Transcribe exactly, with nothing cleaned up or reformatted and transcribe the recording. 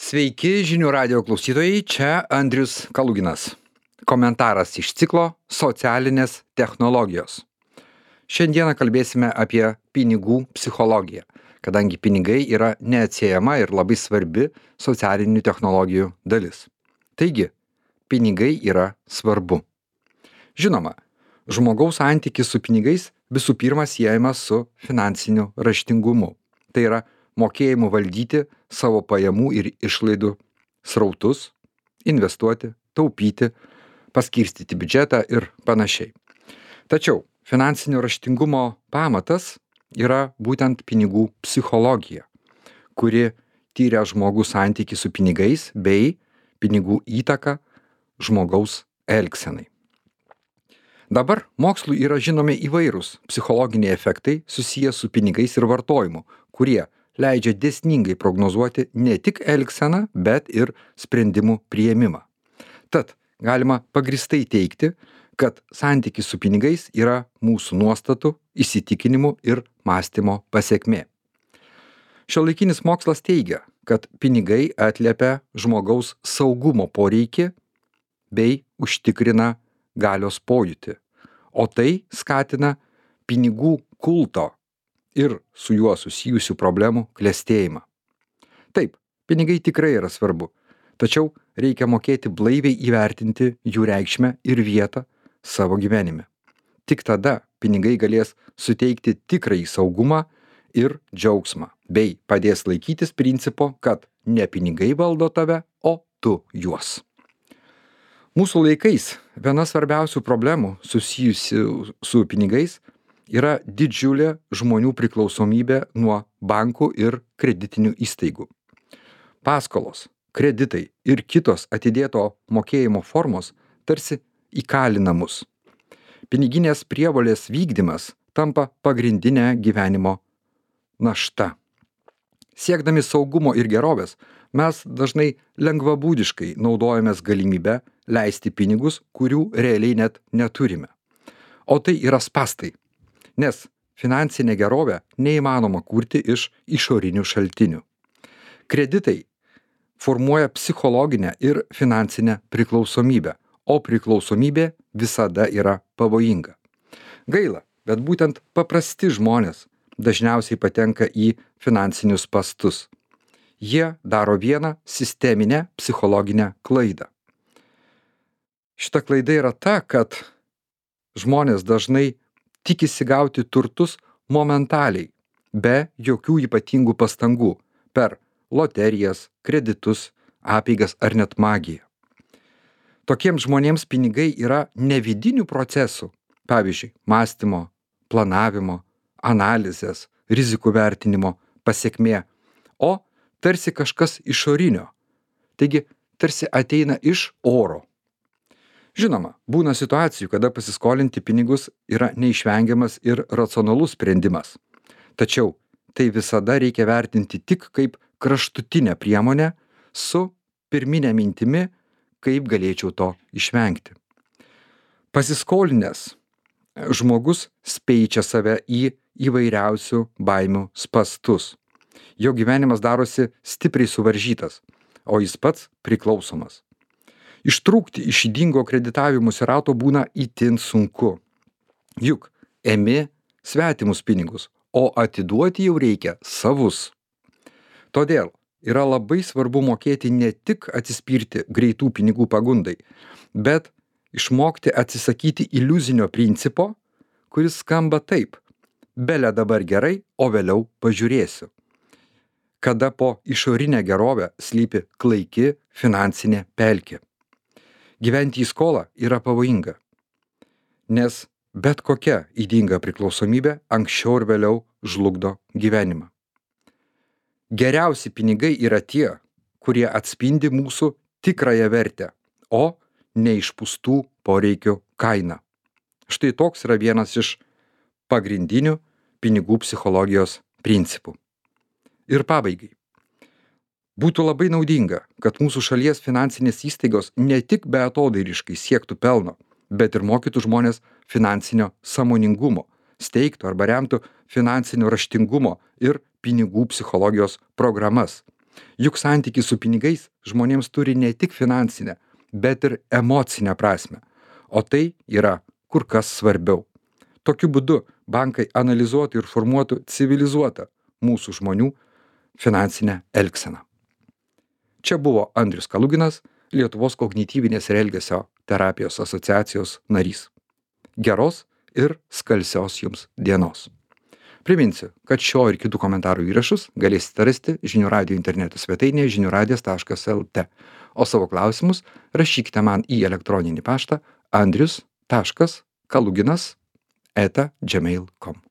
Sveiki žinių radijo klausytojai, čia Andrius Kaluginas. Komentaras iš ciklo Socialinės technologijos. Šiandieną kalbėsime apie pinigų psichologiją, kadangi pinigai yra neatsiejama ir labai svarbi socialinių technologijų dalis. Taigi, pinigai yra svarbu. Žinoma, žmogaus santykis su pinigais visų pirma siejamas su finansiniu raštingumu. Tai yra mokėjimu valdyti savo pajamų ir išlaidų srautus, investuoti, taupyti, paskirstyti biudžetą ir panašiai. Tačiau finansinio raštingumo pamatas yra būtent pinigų psichologija, kuri tyria žmogų santykį su pinigais bei pinigų įtaką žmogaus elgsenai. Dabar mokslui yra žinomi įvairūs psichologiniai efektai susiję su pinigais ir vartojimu, kurie leidžia dėsningai prognozuoti ne tik elgseną, bet ir sprendimų priėmimą. Tad galima pagrįstai teigti, kad santykis su pinigais yra mūsų nuostatų, įsitikinimų ir mąstymo pasekmė. Šiuolaikinis mokslas teigia, kad pinigai atliepia žmogaus saugumo poreikį bei užtikrina galios pojūtį, o tai skatina pinigų kulto ir su juo susijusių problemų klestėjimą. Taip, pinigai tikrai yra svarbu, tačiau reikia mokėti blaiviai įvertinti jų reikšmę ir vietą savo gyvenime. Tik tada pinigai galės suteikti tikrąjį saugumą ir džiaugsmą, bei padės laikytis principo, kad ne pinigai valdo tave, o tu juos. Mūsų laikais viena svarbiausių problemų susijusi su pinigais yra didžiulė žmonių priklausomybė nuo bankų ir kreditinių įstaigų. Paskolos, kreditai ir kitos atidėto mokėjimo formos tarsi įkalina mus. Piniginės prievolės vykdymas tampa pagrindinė gyvenimo našta. Siekdami saugumo ir gerovės, mes dažnai lengvabūdiškai naudojamės galimybę leisti pinigus, kurių realiai net neturime. O tai yra spąstai, nes finansinę gerovę neįmanoma kurti iš išorinių šaltinių. Kreditai formuoja psichologinę ir finansinę priklausomybę, o priklausomybė visada yra pavojinga. Gaila, bet būtent paprasti žmonės dažniausiai patenka į finansinius spąstus. Jie daro vieną sisteminę psichologinę klaidą. Šita klaida yra ta, kad žmonės dažnai tikisi gauti turtus momentaliai, be jokių ypatingų pastangų, per loterijas, kreditus, apeigas ar net magiją. Tokiems žmonėms pinigai yra ne vidinių procesų, pavyzdžiui, mąstymo, planavimo, analizės, rizikų vertinimo pasekmė, o tarsi kažkas išorinio, taigi tarsi ateina iš oro. Žinoma, būna situacijų, kada pasiskolinti pinigus yra neišvengiamas ir racionalus sprendimas. Tačiau tai visada reikia vertinti tik kaip kraštutinę priemonę su pirminė mintimi, kaip galėčiau to išvengti. Pasiskolinęs žmogus speičia save į įvairiausių baimių spąstus. Jo gyvenimas darosi stipriai suvaržytas, o jis pats priklausomas. Ištrūkti iš ydingo kreditavimosi rato būna itin sunku. Juk emi svetimus pinigus, o atiduoti jau reikia savus. Todėl yra labai svarbu mokėti ne tik atsispirti greitų pinigų pagundai, bet išmokti atsisakyti iliuzinio principo, kuris skamba taip: bele dabar gerai, o vėliau pažiūrėsiu. Kada po išorinę gerovę slypi klaiki finansinė pelkė. Gyventi į skolą yra pavojinga, nes bet kokia ydinga priklausomybė anksčiau ir vėliau žlugdo gyvenimą. Geriausi pinigai yra tie, kurie atspindi mūsų tikrąją vertę, o neišpūstų poreikių kainą. Štai toks yra vienas iš pagrindinių pinigų psichologijos principų. Ir pabaigai. Būtų labai naudinga, kad mūsų šalies finansinės įstaigos ne tik beatodairiškai siektų pelno, bet ir mokytų žmonės finansinio sąmoningumo, steigtų arba remtų finansinio raštingumo ir pinigų psichologijos programas. Juk santykis su pinigais žmonėms turi ne tik finansinę, bet ir emocinę prasme. O tai yra kur kas svarbiau. Tokiu būdu bankai analizuotų ir formuotų civilizuotą mūsų žmonių finansinę elgseną. Čia buvo Andrius Kaluginas, Lietuvos kognityvinės ir elgesio terapijos asociacijos narys. Geros ir skalsios jums dienos. Priminsiu, kad šio ir kitų komentarų įrašus galėsite rasti žinių radijo interneto svetainėje žinių radijas taškas lt, o savo klausimus rašykite man į elektroninį paštą andrius taškas kaluginas eta gmail taškas com.